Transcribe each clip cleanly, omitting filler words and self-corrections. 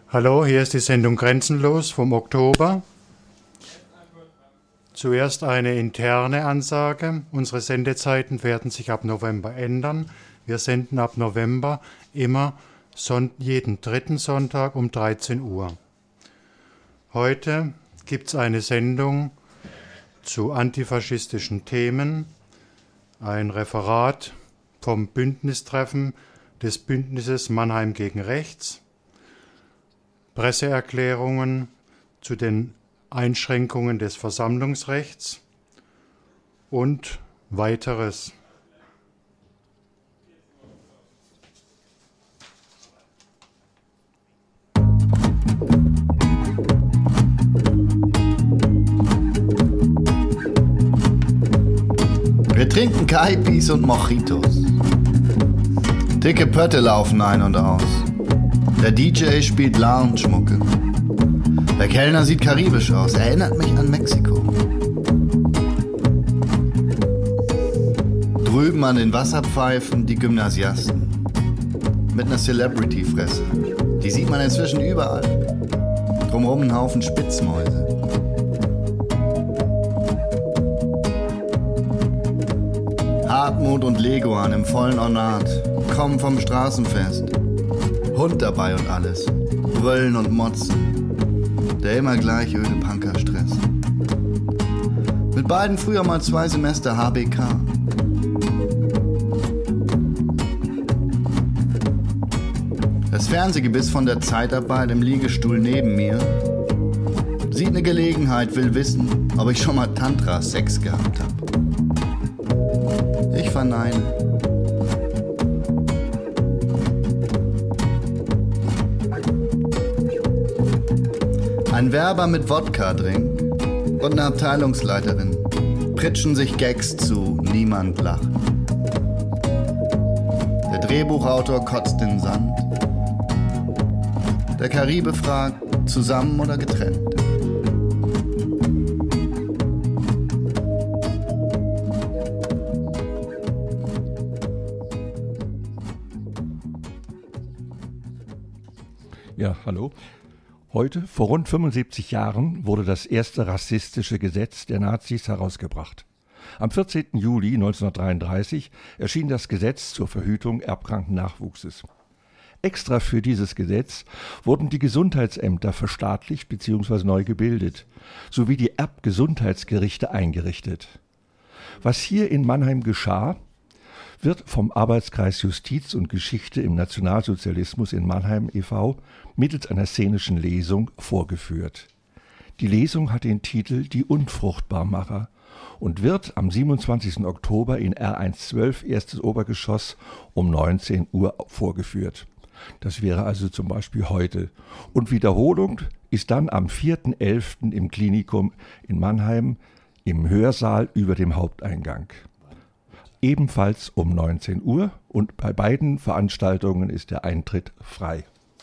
Hallo, hier ist die Sendung Grenzenlos vom Oktober. Zuerst eine interne Ansage. Unsere Sendezeiten werden sich ab November ändern. Wir senden ab November immer jeden dritten Sonntag um 13 Uhr. Heute gibt es eine Sendung zu antifaschistischen Themen, ein Referat vom Bündnistreffen des Bündnisses Mannheim gegen Rechts, Presseerklärungen zu den Einschränkungen des Versammlungsrechts und weiteres. Wir trinken Caipis und Mojitos. Dicke Pötte laufen ein und aus. Der DJ spielt Lounge-Mucke. Der Kellner sieht karibisch aus, erinnert mich an Mexiko. Drüben an den Wasserpfeifen die Gymnasiasten. Mit einer Celebrity-Fresse. Die sieht man inzwischen überall. Drumherum ein Haufen Spitzmäuse. Hartmut und Leguan im vollen Ornat kommen vom Straßenfest. Hund dabei und alles. Brüllen und motzen. Der immer gleich öde Punkerstress. Mit beiden früher mal 2 Semester HBK. Das Fernsehgebiss von der Zeitarbeit im Liegestuhl neben mir sieht eine Gelegenheit, will wissen, ob ich schon mal Tantra-Sex gehabt habe. Ich verneine. Ein Werber mit Wodka-Drink und eine Abteilungsleiterin pritschen sich Gags zu, niemand lacht. Der Drehbuchautor kotzt in den Sand. Der Karibe fragt, zusammen oder getrennt? Ja, hallo. Heute, vor rund 75 Jahren, wurde das erste rassistische Gesetz der Nazis herausgebracht. Am 14. Juli 1933 erschien das Gesetz zur Verhütung erbkranken Nachwuchses. Extra für dieses Gesetz wurden die Gesundheitsämter verstaatlicht bzw. neu gebildet, sowie die Erbgesundheitsgerichte eingerichtet. Was hier in Mannheim geschah, wird vom Arbeitskreis Justiz und Geschichte im Nationalsozialismus in Mannheim e.V. mittels einer szenischen Lesung vorgeführt. Die Lesung hat den Titel »Die Unfruchtbarmacher« und wird am 27. Oktober in R112 erstes Obergeschoss um 19 Uhr vorgeführt. Das wäre also zum Beispiel heute. Und Wiederholung ist dann am 4.11. im Klinikum in Mannheim im Hörsaal über dem Haupteingang. Ebenfalls um 19 Uhr und bei beiden Veranstaltungen ist der Eintritt frei.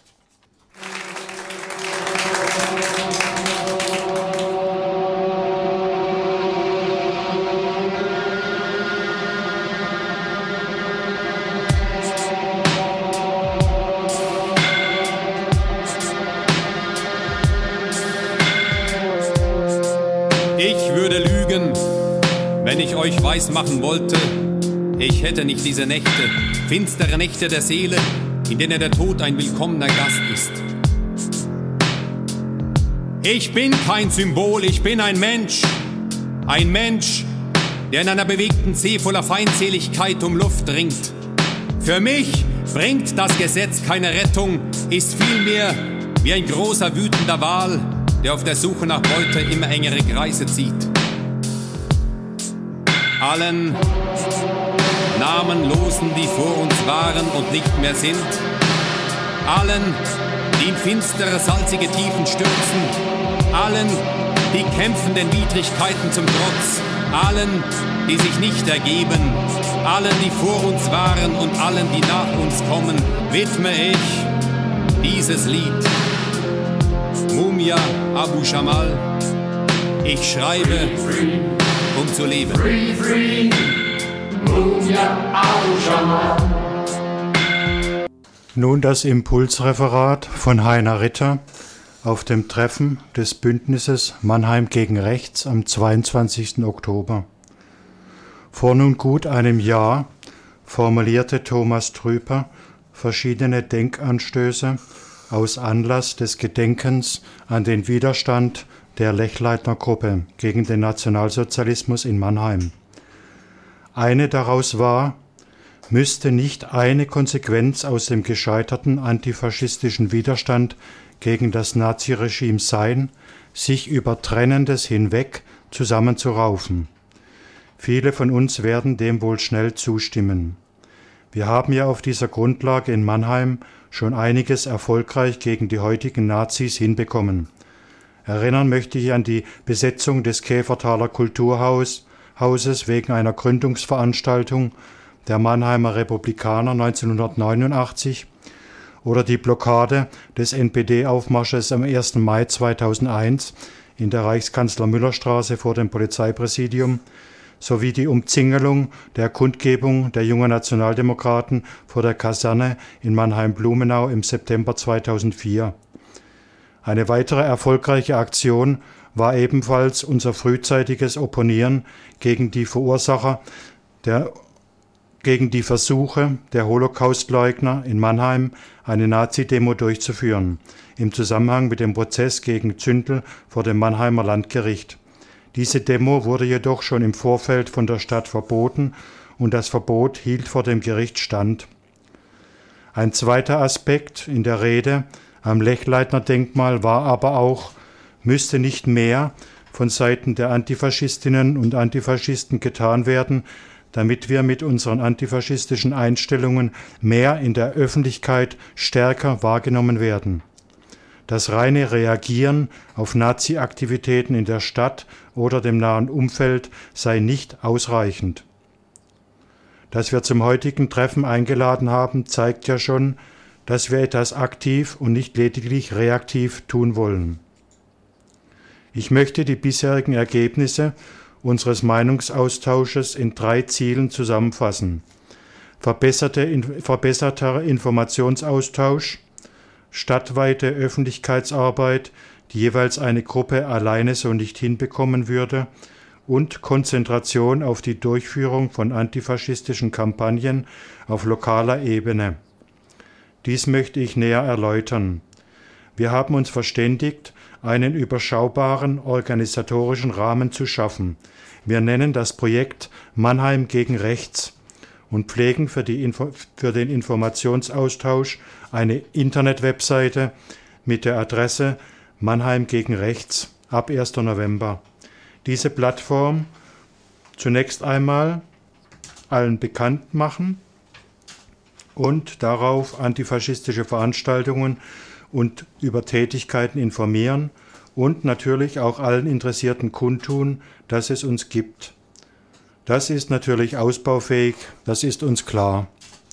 Ich würde lügen, wenn ich euch weismachen wollte, ich hätte nicht diese Nächte, finstere Nächte der Seele, in denen der Tod ein willkommener Gast ist. Ich bin kein Symbol, ich bin ein Mensch, der in einer bewegten See voller Feindseligkeit um Luft ringt. Für mich bringt das Gesetz keine Rettung, ist vielmehr wie ein großer wütender Wal, der auf der Suche nach Beute immer engere Kreise zieht. Allen Namenlosen, die vor uns waren und nicht mehr sind, allen, die in finstere, salzige Tiefen stürzen, allen, die kämpfenden Widrigkeiten zum Trotz, allen, die sich nicht ergeben, allen, die vor uns waren und allen, die nach uns kommen, widme ich dieses Lied. Mumia Abu Jamal, ich schreibe, um zu leben. Free, free, Mumia Abu Jamal. Nun das Impulsreferat von Heiner Ritter auf dem Treffen des Bündnisses Mannheim gegen Rechts am 22. Oktober. Vor nun gut einem Jahr formulierte Thomas Trüper verschiedene Denkanstöße aus Anlass des Gedenkens an den Widerstand der Lechleitner Gruppe gegen den Nationalsozialismus in Mannheim. Eine daraus war: Müsste nicht eine Konsequenz aus dem gescheiterten antifaschistischen Widerstand gegen das Naziregime sein, sich über Trennendes hinweg zusammenzuraufen? Viele von uns werden dem wohl schnell zustimmen. Wir haben ja auf dieser Grundlage in Mannheim schon einiges erfolgreich gegen die heutigen Nazis hinbekommen. Erinnern möchte ich an die Besetzung des Käfertaler Kulturhauses wegen einer Gründungsveranstaltung der Mannheimer Republikaner 1989 oder die Blockade des NPD-Aufmarsches am 1. Mai 2001 in der Reichskanzler-Müller-Straße vor dem Polizeipräsidium sowie die Umzingelung der Kundgebung der Jungen Nationaldemokraten vor der Kaserne in Mannheim-Blumenau im September 2004. Eine weitere erfolgreiche Aktion war ebenfalls unser frühzeitiges Opponieren gegen die Versuche der Holocaustleugner in Mannheim, eine Nazi-Demo durchzuführen, im Zusammenhang mit dem Prozess gegen Zündel vor dem Mannheimer Landgericht. Diese Demo wurde jedoch schon im Vorfeld von der Stadt verboten und das Verbot hielt vor dem Gericht stand. Ein zweiter Aspekt in der Rede am Lechleitner-Denkmal war aber auch: Müsste nicht mehr von Seiten der Antifaschistinnen und Antifaschisten getan werden, damit wir mit unseren antifaschistischen Einstellungen mehr in der Öffentlichkeit stärker wahrgenommen werden? Das reine Reagieren auf Nazi-Aktivitäten in der Stadt oder dem nahen Umfeld sei nicht ausreichend. Dass wir zum heutigen Treffen eingeladen haben, zeigt ja schon, dass wir etwas aktiv und nicht lediglich reaktiv tun wollen. Ich möchte die bisherigen Ergebnisse unseres Meinungsaustausches in 3 Zielen zusammenfassen: verbesserter Informationsaustausch, stadtweite Öffentlichkeitsarbeit, die jeweils eine Gruppe alleine so nicht hinbekommen würde, und Konzentration auf die Durchführung von antifaschistischen Kampagnen auf lokaler Ebene. Dies möchte ich näher erläutern. Wir haben uns verständigt, einen überschaubaren organisatorischen Rahmen zu schaffen. Wir nennen das Projekt Mannheim gegen Rechts und pflegen für den Informationsaustausch eine Internetwebseite mit der Adresse Mannheim gegen Rechts ab 1. November. Diese Plattform zunächst einmal allen bekannt machen und darauf antifaschistische Veranstaltungen und über Tätigkeiten informieren und natürlich auch allen Interessierten kundtun, dass es uns gibt. Das ist natürlich ausbaufähig, das ist uns klar.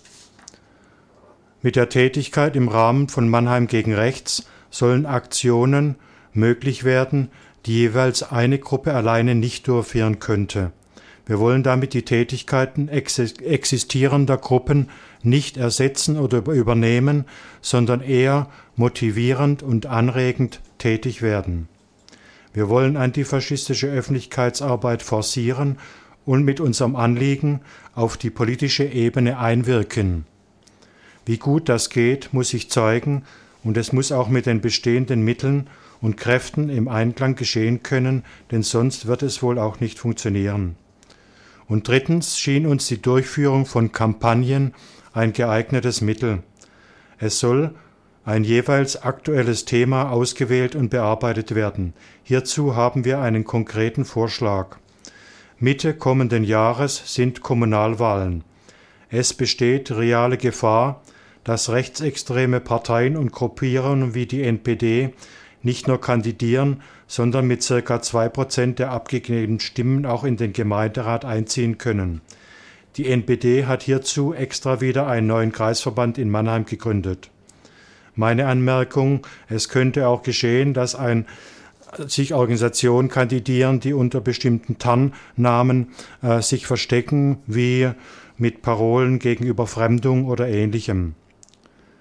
Mit der Tätigkeit im Rahmen von Mannheim gegen Rechts sollen Aktionen möglich werden, die jeweils eine Gruppe alleine nicht durchführen könnte. Wir wollen damit die Tätigkeiten existierender Gruppen nicht ersetzen oder übernehmen, sondern eher motivierend und anregend tätig werden. Wir wollen antifaschistische Öffentlichkeitsarbeit forcieren und mit unserem Anliegen auf die politische Ebene einwirken. Wie gut das geht, muss sich zeigen, und es muss auch mit den bestehenden Mitteln und Kräften im Einklang geschehen können, denn sonst wird es wohl auch nicht funktionieren. Und drittens schien uns die Durchführung von Kampagnen ein geeignetes Mittel. Es soll ein jeweils aktuelles Thema ausgewählt und bearbeitet werden. Hierzu haben wir einen konkreten Vorschlag. Mitte kommenden Jahres sind Kommunalwahlen. Es besteht reale Gefahr, dass rechtsextreme Parteien und Gruppierungen wie die NPD nicht nur kandidieren, sondern mit ca. 2% der abgegebenen Stimmen auch in den Gemeinderat einziehen können. Die NPD hat hierzu extra wieder einen neuen Kreisverband in Mannheim gegründet. Meine Anmerkung: Es könnte auch geschehen, dass sich Organisationen kandidieren, die unter bestimmten Tarnnamen sich verstecken, wie mit Parolen gegen Überfremdung oder Ähnlichem.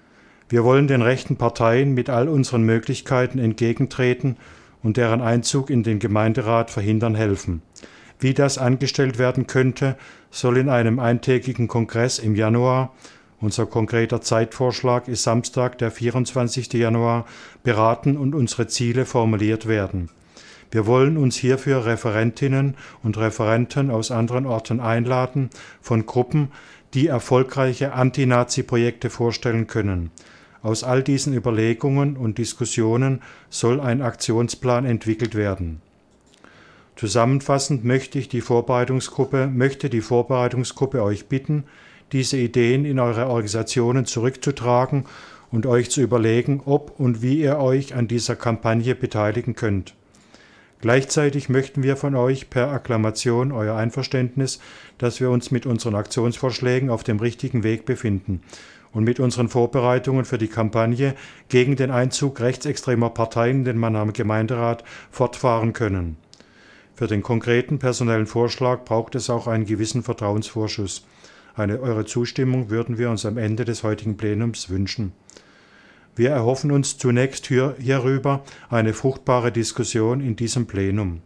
Wir wollen den rechten Parteien mit all unseren Möglichkeiten entgegentreten und deren Einzug in den Gemeinderat verhindern helfen. Wie das angestellt werden könnte, soll in einem eintägigen Kongress im Januar, unser konkreter Zeitvorschlag ist Samstag, der 24. Januar, beraten und unsere Ziele formuliert werden. Wir wollen uns hierfür Referentinnen und Referenten aus anderen Orten einladen, von Gruppen, die erfolgreiche Anti-Nazi-Projekte vorstellen können. Aus all diesen Überlegungen und Diskussionen soll ein Aktionsplan entwickelt werden. Zusammenfassend möchte die Vorbereitungsgruppe euch bitten, diese Ideen in eure Organisationen zurückzutragen und euch zu überlegen, ob und wie ihr euch an dieser Kampagne beteiligen könnt. Gleichzeitig möchten wir von euch per Akklamation euer Einverständnis, dass wir uns mit unseren Aktionsvorschlägen auf dem richtigen Weg befinden und mit unseren Vorbereitungen für die Kampagne gegen den Einzug rechtsextremer Parteien in den Mannheimer Gemeinderat fortfahren können. Für den konkreten personellen Vorschlag braucht es auch einen gewissen Vertrauensvorschuss. Eure Zustimmung würden wir uns am Ende des heutigen Plenums wünschen. Wir erhoffen uns zunächst hierüber eine fruchtbare Diskussion in diesem Plenum.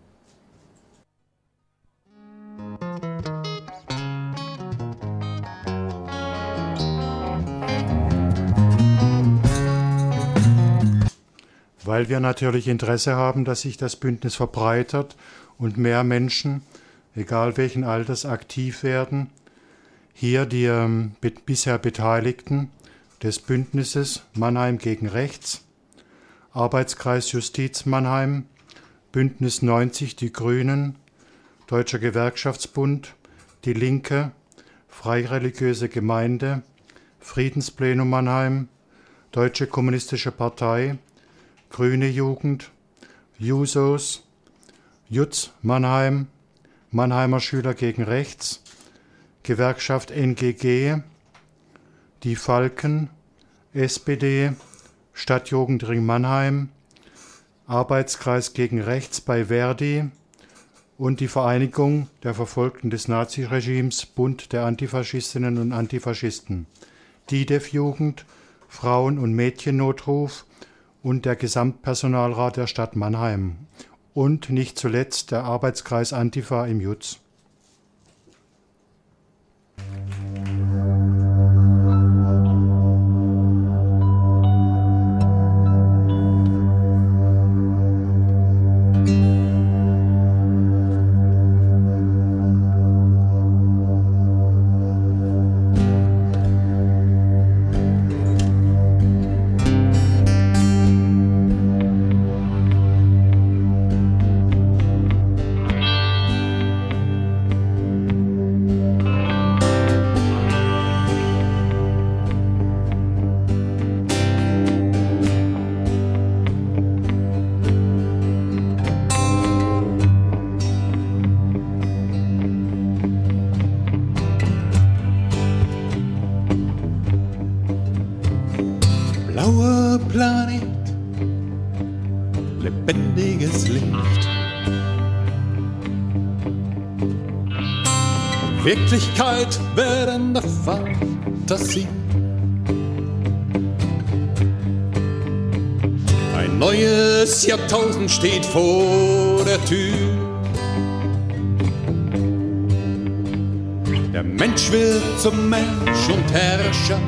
Weil wir natürlich Interesse haben, dass sich das Bündnis verbreitert und mehr Menschen, egal welchen Alters, aktiv werden, hier die bisher Beteiligten des Bündnisses Mannheim gegen Rechts, Arbeitskreis Justiz Mannheim, Bündnis 90 Die Grünen, Deutscher Gewerkschaftsbund, Die Linke, Freireligiöse Gemeinde, Friedensplenum Mannheim, Deutsche Kommunistische Partei, Grüne Jugend, Jusos, Jutz Mannheim, Mannheimer Schüler gegen Rechts, Gewerkschaft NGG, Die Falken, SPD, Stadtjugendring Mannheim, Arbeitskreis gegen Rechts bei Verdi und die Vereinigung der Verfolgten des Naziregimes, Bund der Antifaschistinnen und Antifaschisten, DIDEF-Jugend, Frauen- und Mädchennotruf und der Gesamtpersonalrat der Stadt Mannheim und nicht zuletzt der Arbeitskreis Antifa im Jutz. Blauer Planet, lebendiges Licht. Wirklichkeit werdende Fantasie. Ein neues Jahrtausend steht vor der Tür. Der Mensch wird zum Mensch und Herrscher.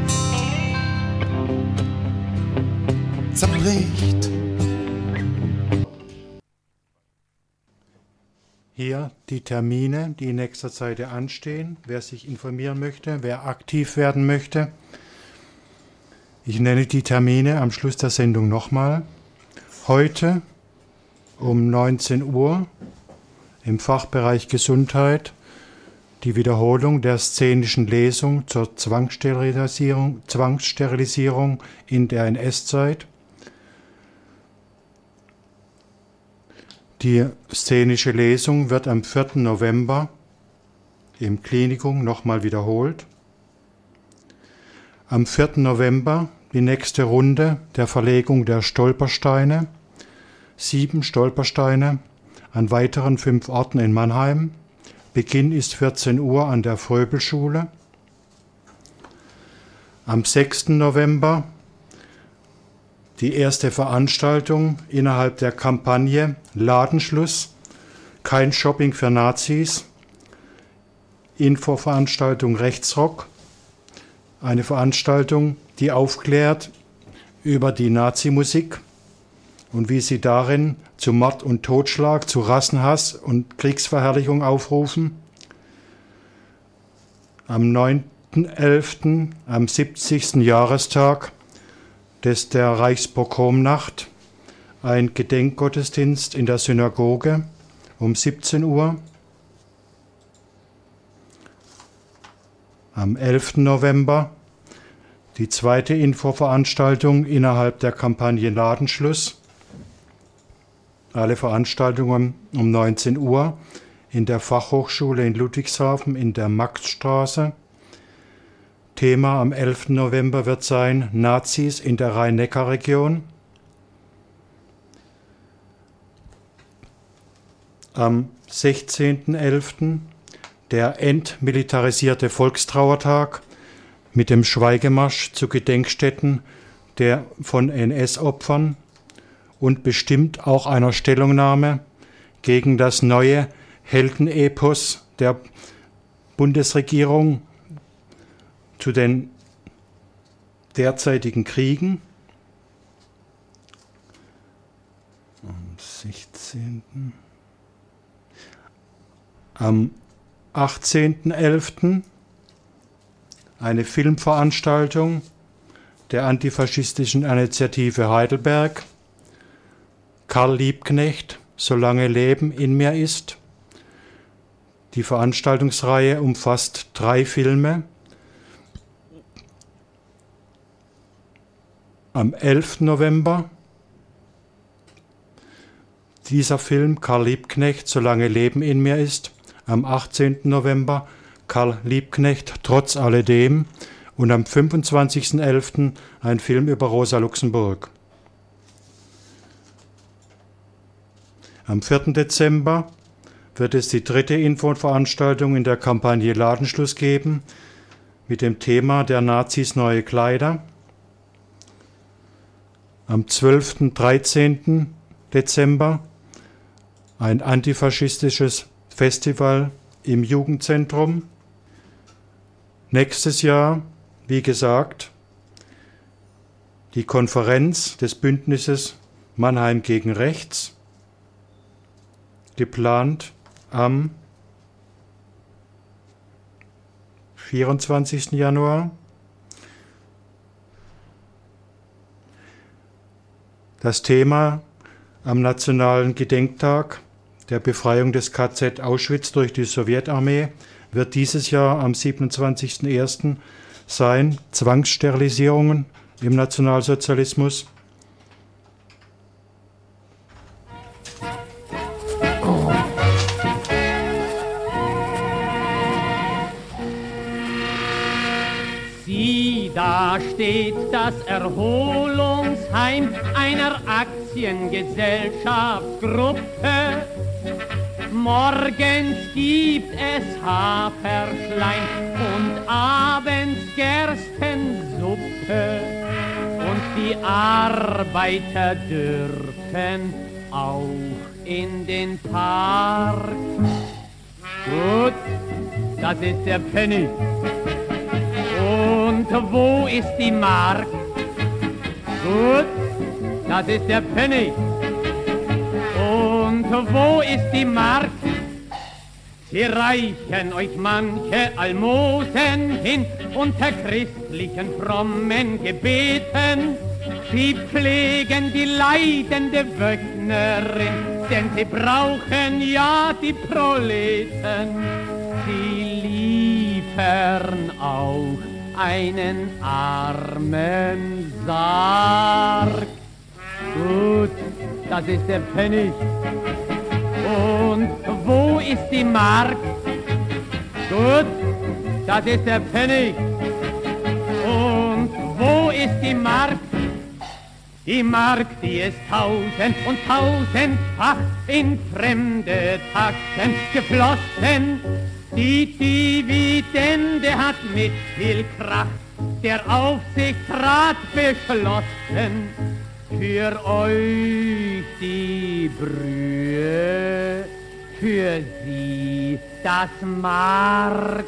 Zerbricht. Hier die Termine, die in nächster Zeit anstehen. Wer sich informieren möchte, wer aktiv werden möchte. Ich nenne die Termine am Schluss der Sendung nochmal. Heute um 19 Uhr im Fachbereich Gesundheit die Wiederholung der szenischen Lesung zur Zwangssterilisierung in der NS-Zeit. Die szenische Lesung wird am 4. November im Klinikum nochmal wiederholt. Am 4. November die nächste Runde der Verlegung der Stolpersteine. 7 Stolpersteine an weiteren 5 Orten in Mannheim. Beginn ist 14 Uhr an der Fröbelschule. Am 6. November die erste Veranstaltung innerhalb der Kampagne Ladenschluss, kein Shopping für Nazis, Infoveranstaltung Rechtsrock, eine Veranstaltung, die aufklärt über die Nazimusik und wie sie darin zu Mord und Totschlag, zu Rassenhass und Kriegsverherrlichung aufrufen. Am 9.11., am 70. Jahrestag der Reichspogromnacht, ein Gedenkgottesdienst in der Synagoge um 17 Uhr. Am 11. November die zweite Infoveranstaltung innerhalb der Kampagne Ladenschluss. Alle Veranstaltungen um 19 Uhr in der Fachhochschule in Ludwigshafen in der Maxstraße. Thema am 11. November wird sein Nazis in der Rhein-Neckar-Region. Am 16.11. der entmilitarisierte Volkstrauertag mit dem Schweigemarsch zu Gedenkstätten der von NS-Opfern und bestimmt auch einer Stellungnahme gegen das neue Heldenepos der Bundesregierung zu den derzeitigen Kriegen. Am 16. Am 18.11. eine Filmveranstaltung der antifaschistischen Initiative Heidelberg. Karl Liebknecht, Solange Leben in mir ist. Die Veranstaltungsreihe umfasst 3 Filme. Am 11. November dieser Film Karl Liebknecht, Solange Leben in mir ist. Am 18. November Karl Liebknecht, Trotz alledem. Und am 25.11. ein Film über Rosa Luxemburg. Am 4. Dezember wird es die 3. Infoveranstaltung in der Kampagne Ladenschluss geben mit dem Thema der Nazis neue Kleider. Am 12. und 13. Dezember ein antifaschistisches Festival im Jugendzentrum. Nächstes Jahr, wie gesagt, die Konferenz des Bündnisses Mannheim gegen Rechts, geplant am 24. Januar. Das Thema am Nationalen Gedenktag der Befreiung des KZ Auschwitz durch die Sowjetarmee wird dieses Jahr am 27.01. sein, Zwangssterilisierungen im Nationalsozialismus. Sieh, da steht das Erholungsheim einer Aktiengesellschaftsgruppe. Morgens gibt es Haferschleim und abends Gerstensuppe. Und die Arbeiter dürfen auch in den Park. Gut, das ist der Penny. Und wo ist die Mark? Gut, das ist der Penny. Und wo ist die Mark? Sie reichen euch manche Almosen hin unter christlichen frommen Gebeten. Sie pflegen die leidende Wöchnerin, denn sie brauchen ja die Proleten. Sie liefern auch einen armen Sarg. Gut, das ist der Pfennig. Und wo ist die Mark? Gut, das ist der Pfennig. Und wo ist die Mark? Die Mark, die ist 1000 und 1000-fach in fremde Taschen geflossen. Die Dividende hat mit viel Krach der Aufsichtsrat beschlossen. für euch die Brühe, für sie das Mark.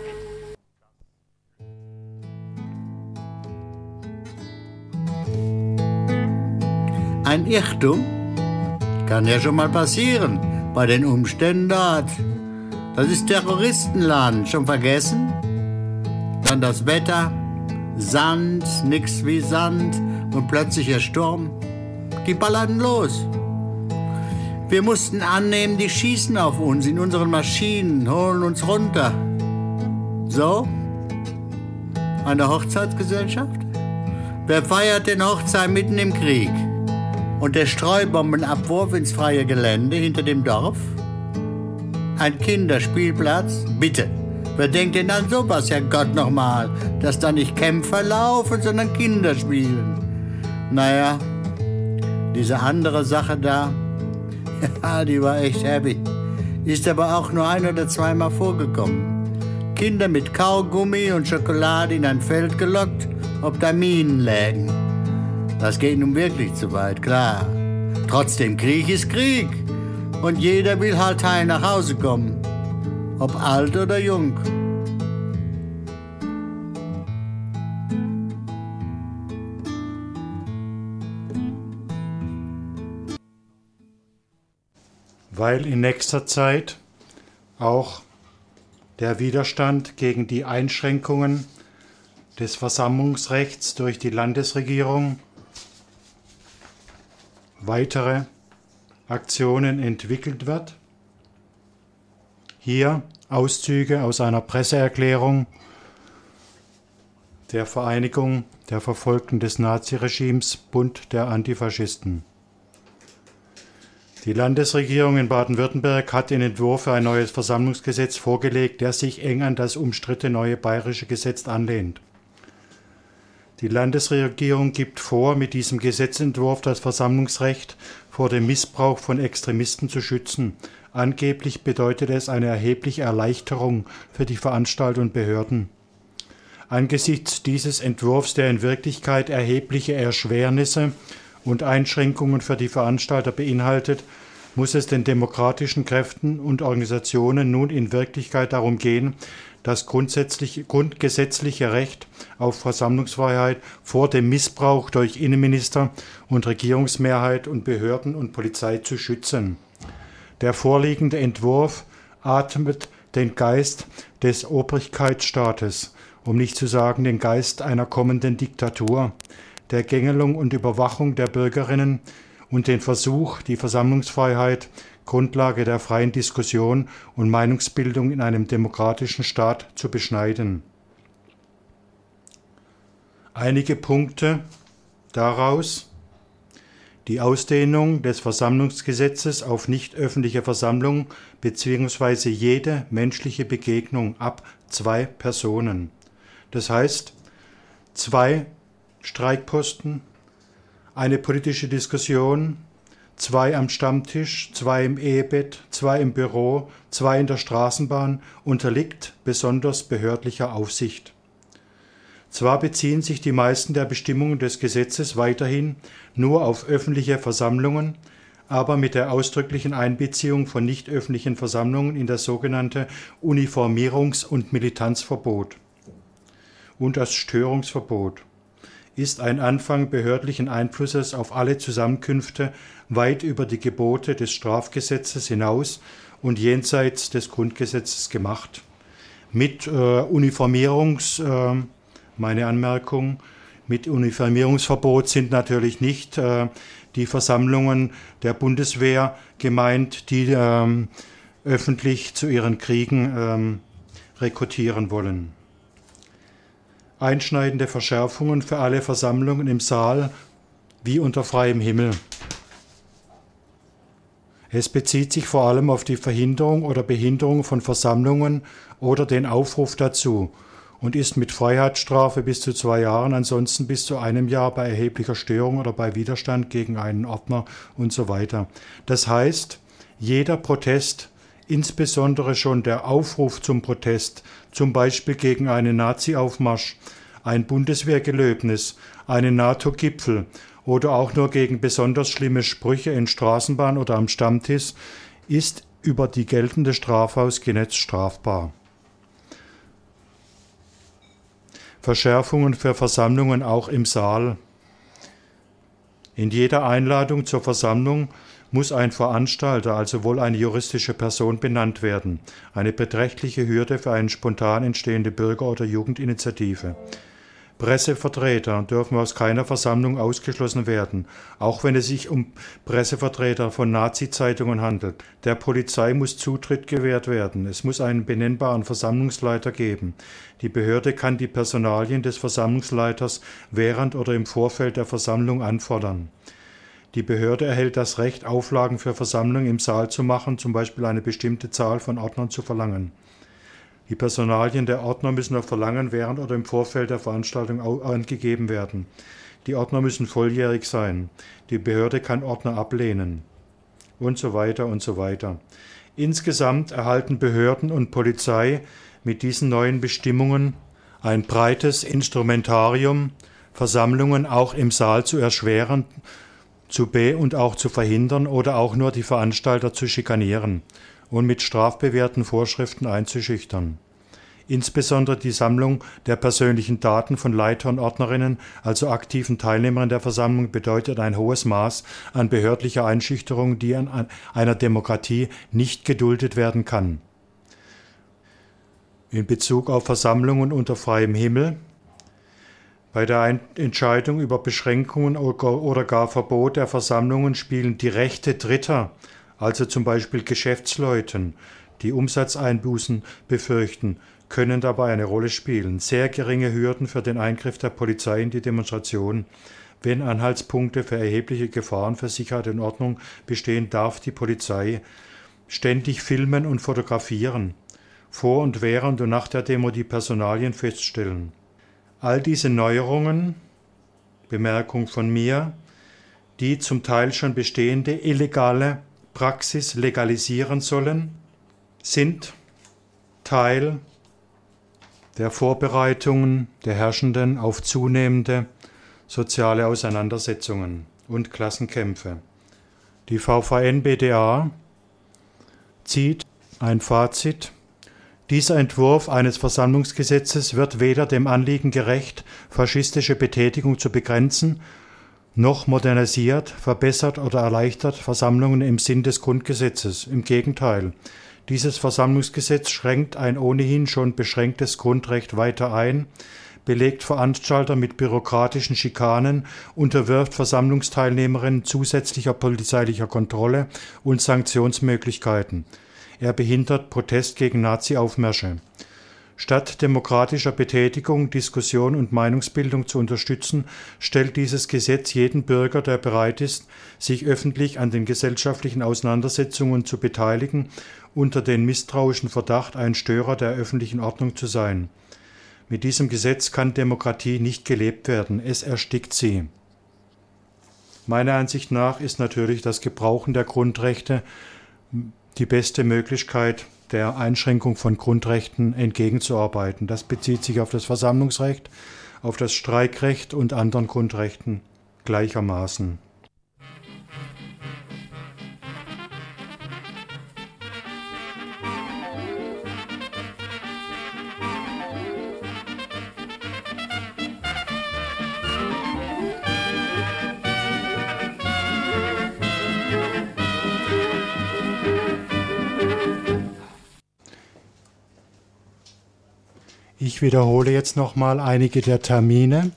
Ein Irrtum kann ja schon mal passieren bei den Umständen dort. Das ist Terroristenland, schon vergessen? Dann das Wetter, Sand, nix wie Sand und plötzlicher Sturm. Die ballerten los. Wir mussten annehmen, die schießen auf uns in unseren Maschinen, holen uns runter. So? Eine Hochzeitsgesellschaft? Wer feiert denn Hochzeit mitten im Krieg? Und der Streubombenabwurf ins freie Gelände hinter dem Dorf? Ein Kinderspielplatz? Bitte. Wer denkt denn an sowas, Herrgott nochmal? Dass da nicht Kämpfer laufen, sondern Kinder spielen. Naja, diese andere Sache da, ja, die war echt happy. Ist aber auch nur 1 oder 2 Mal vorgekommen. Kinder mit Kaugummi und Schokolade in ein Feld gelockt, ob da Minen lägen. Das geht nun wirklich zu weit, klar. Trotzdem, Krieg ist Krieg. Und jeder will halt heil nach Hause kommen. Ob alt oder jung. Weil in nächster Zeit auch der Widerstand gegen die Einschränkungen des Versammlungsrechts durch die Landesregierung weitere Aktionen entwickelt wird. Hier Auszüge aus einer Presseerklärung der Vereinigung der Verfolgten des Naziregimes Bund der Antifaschisten. Die Landesregierung in Baden-Württemberg hat den Entwurf für ein neues Versammlungsgesetz vorgelegt, der sich eng an das umstrittene neue bayerische Gesetz anlehnt. Die Landesregierung gibt vor, mit diesem Gesetzentwurf das Versammlungsrecht vor dem Missbrauch von Extremisten zu schützen. Angeblich bedeutet es eine erhebliche Erleichterung für die Veranstalter und Behörden. Angesichts dieses Entwurfs, der in Wirklichkeit erhebliche Erschwernisse und Einschränkungen für die Veranstalter beinhaltet, muss es den demokratischen Kräften und Organisationen nun in Wirklichkeit darum gehen, das grundgesetzliche Recht auf Versammlungsfreiheit vor dem Missbrauch durch Innenminister und Regierungsmehrheit und Behörden und Polizei zu schützen. Der vorliegende Entwurf atmet den Geist des Obrigkeitsstaates, um nicht zu sagen den Geist einer kommenden Diktatur, der Gängelung und Überwachung der Bürgerinnen und den Versuch, die Versammlungsfreiheit, Grundlage der freien Diskussion und Meinungsbildung in einem demokratischen Staat zu beschneiden. Einige Punkte daraus: die Ausdehnung des Versammlungsgesetzes auf nicht öffentliche Versammlungen bzw. jede menschliche Begegnung ab 2 Personen. Das heißt, 2 Streikposten, eine politische Diskussion, 2 am Stammtisch, 2 im Ehebett, 2 im Büro, 2 in der Straßenbahn unterliegt besonders behördlicher Aufsicht. Zwar beziehen sich die meisten der Bestimmungen des Gesetzes weiterhin nur auf öffentliche Versammlungen, aber mit der ausdrücklichen Einbeziehung von nicht öffentlichen Versammlungen in das sogenannte Uniformierungs- und Militanzverbot und das Störungsverbot ist ein Anfang behördlichen Einflusses auf alle Zusammenkünfte weit über die Gebote des Strafgesetzes hinaus und jenseits des Grundgesetzes gemacht. Mit meine Anmerkung, mit Uniformierungsverbot sind natürlich nicht die Versammlungen der Bundeswehr gemeint, die öffentlich zu ihren Kriegen rekrutieren wollen. Einschneidende Verschärfungen für alle Versammlungen im Saal wie unter freiem Himmel. Es bezieht sich vor allem auf die Verhinderung oder Behinderung von Versammlungen oder den Aufruf dazu und ist mit Freiheitsstrafe bis zu 2 Jahren, ansonsten bis zu 1 Jahr bei erheblicher Störung oder bei Widerstand gegen einen Ordner und so weiter. Das heißt, jeder Protest, insbesondere schon der Aufruf zum Protest, zum Beispiel gegen einen Nazi-Aufmarsch, ein Bundeswehrgelöbnis, einen NATO-Gipfel oder auch nur gegen besonders schlimme Sprüche in Straßenbahn oder am Stammtisch ist über die geltende Strafhausgesetz strafbar. Verschärfungen für Versammlungen auch im Saal. In jeder Einladung zur Versammlung muss ein Veranstalter, also wohl eine juristische Person, benannt werden. Eine beträchtliche Hürde für eine spontan entstehende Bürger- oder Jugendinitiative. Pressevertreter dürfen aus keiner Versammlung ausgeschlossen werden, auch wenn es sich um Pressevertreter von Nazi-Zeitungen handelt. Der Polizei muss Zutritt gewährt werden. Es muss einen benennbaren Versammlungsleiter geben. Die Behörde kann die Personalien des Versammlungsleiters während oder im Vorfeld der Versammlung anfordern. Die Behörde erhält das Recht, Auflagen für Versammlungen im Saal zu machen, zum Beispiel eine bestimmte Zahl von Ordnern zu verlangen. Die Personalien der Ordner müssen auf Verlangen während oder im Vorfeld der Veranstaltung angegeben werden. Die Ordner müssen volljährig sein. Die Behörde kann Ordner ablehnen. Und so weiter und so weiter. Insgesamt erhalten Behörden und Polizei mit diesen neuen Bestimmungen ein breites Instrumentarium, Versammlungen auch im Saal zu erschweren, und auch zu verhindern oder auch nur die Veranstalter zu schikanieren und mit strafbewährten Vorschriften einzuschüchtern. Insbesondere die Sammlung der persönlichen Daten von Leiter und Ordnerinnen, also aktiven Teilnehmern der Versammlung, bedeutet ein hohes Maß an behördlicher Einschüchterung, die an einer Demokratie nicht geduldet werden kann. In Bezug auf Versammlungen unter freiem Himmel: Bei der Entscheidung über Beschränkungen oder gar Verbot der Versammlungen spielen die Rechte Dritter, also zum Beispiel Geschäftsleuten, die Umsatzeinbußen befürchten, können dabei eine Rolle spielen. Sehr geringe Hürden für den Eingriff der Polizei in die Demonstration. Wenn Anhaltspunkte für erhebliche Gefahren für Sicherheit und Ordnung bestehen, darf die Polizei ständig filmen und fotografieren, vor und während und nach der Demo die Personalien feststellen. All diese Neuerungen, Bemerkung von mir, die zum Teil schon bestehende illegale Praxis legalisieren sollen, sind Teil der Vorbereitungen der Herrschenden auf zunehmende soziale Auseinandersetzungen und Klassenkämpfe. Die VVN-BDA zieht ein Fazit: Dieser Entwurf eines Versammlungsgesetzes wird weder dem Anliegen gerecht, faschistische Betätigung zu begrenzen, noch modernisiert, verbessert oder erleichtert Versammlungen im Sinn des Grundgesetzes. Im Gegenteil, dieses Versammlungsgesetz schränkt ein ohnehin schon beschränktes Grundrecht weiter ein, belegt Veranstalter mit bürokratischen Schikanen, unterwirft Versammlungsteilnehmerinnen zusätzlicher polizeilicher Kontrolle und Sanktionsmöglichkeiten. Er behindert Protest gegen Nazi-Aufmärsche. Statt demokratischer Betätigung, Diskussion und Meinungsbildung zu unterstützen, stellt dieses Gesetz jeden Bürger, der bereit ist, sich öffentlich an den gesellschaftlichen Auseinandersetzungen zu beteiligen, unter den misstrauischen Verdacht, ein Störer der öffentlichen Ordnung zu sein. Mit diesem Gesetz kann Demokratie nicht gelebt werden, es erstickt sie. Meiner Ansicht nach ist natürlich das Gebrauchen der Grundrechte die beste Möglichkeit, der Einschränkung von Grundrechten entgegenzuarbeiten. Das bezieht sich auf das Versammlungsrecht, auf das Streikrecht und anderen Grundrechten gleichermaßen. Ich wiederhole jetzt nochmal einige der Termine.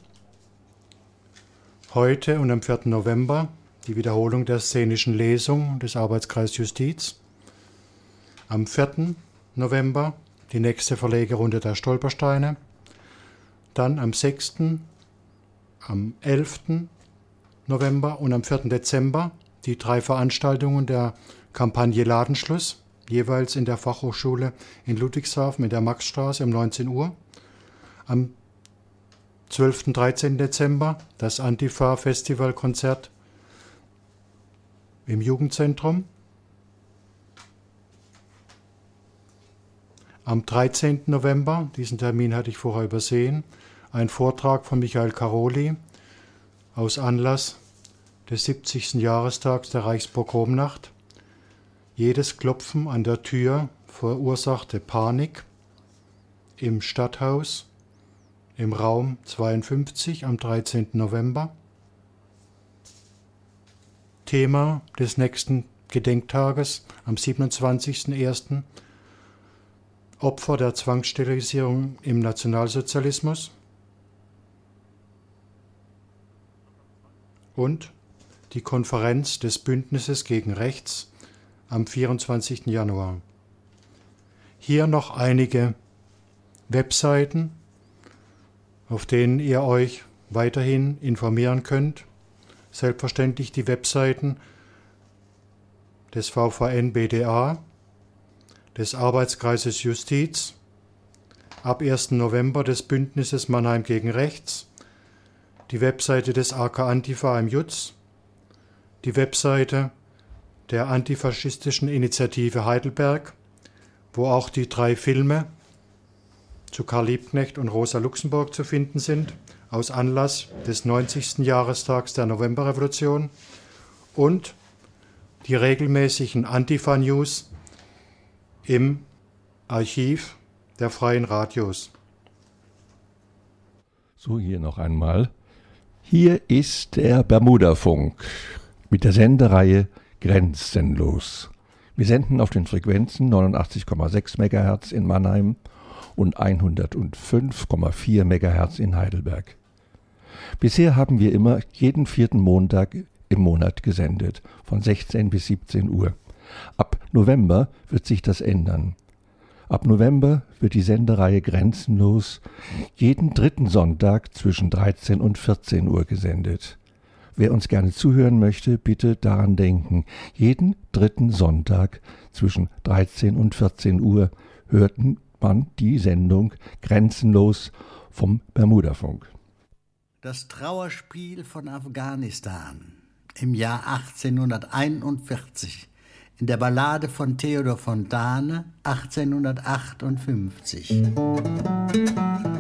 Heute und am 4. November die Wiederholung der szenischen Lesung des Arbeitskreises Justiz. Am 4. November die nächste Verlegerunde der Stolpersteine. Dann am 6., am 11. November und am 4. Dezember die 3 Veranstaltungen der Kampagne Ladenschluss, jeweils in der Fachhochschule in Ludwigshafen in der Maxstraße um 19 Uhr. Am 12. und 13. Dezember das Antifa-Festivalkonzert im Jugendzentrum. Am 13. November, diesen Termin hatte ich vorher übersehen, ein Vortrag von Michael Caroli aus Anlass des 70. Jahrestags der Reichspogromnacht. Jedes Klopfen an der Tür verursachte Panik im Stadthaus im Raum 52 am 13. November. Thema des nächsten Gedenktages am 27.01. Opfer der Zwangssterilisierung im Nationalsozialismus. Und die Konferenz des Bündnisses gegen Rechts am 24. Januar. Hier noch einige Webseiten, auf denen ihr euch weiterhin informieren könnt. Selbstverständlich die Webseiten des VVN-BDA, des Arbeitskreises Justiz, ab 1. November des Bündnisses Mannheim gegen Rechts, die Webseite des AK Antifa im Jutz, die Webseite der antifaschistischen Initiative Heidelberg, wo auch die 3 Filme zu Karl Liebknecht und Rosa Luxemburg zu finden sind, aus Anlass des 90. Jahrestags der Novemberrevolution, und die regelmäßigen Antifa-News im Archiv der Freien Radios. So, hier noch einmal. Hier ist der Bermuda-Funk mit der Sendereihe Grenzenlos. Wir senden auf den Frequenzen 89,6 MHz in Mannheim und 105,4 MHz in Heidelberg. Bisher haben wir immer jeden 4. Montag im Monat gesendet, von 16 bis 17 Uhr. Ab November wird sich das ändern. Ab November wird die Sendereihe Grenzenlos jeden 3. Sonntag zwischen 13 und 14 Uhr gesendet. Wer uns gerne zuhören möchte, bitte daran denken, jeden 3. Sonntag zwischen 13 und 14 Uhr hört man die Sendung Grenzenlos vom Bermuda-Funk. Das Trauerspiel von Afghanistan im Jahr 1841 in der Ballade von Theodor Fontane 1858.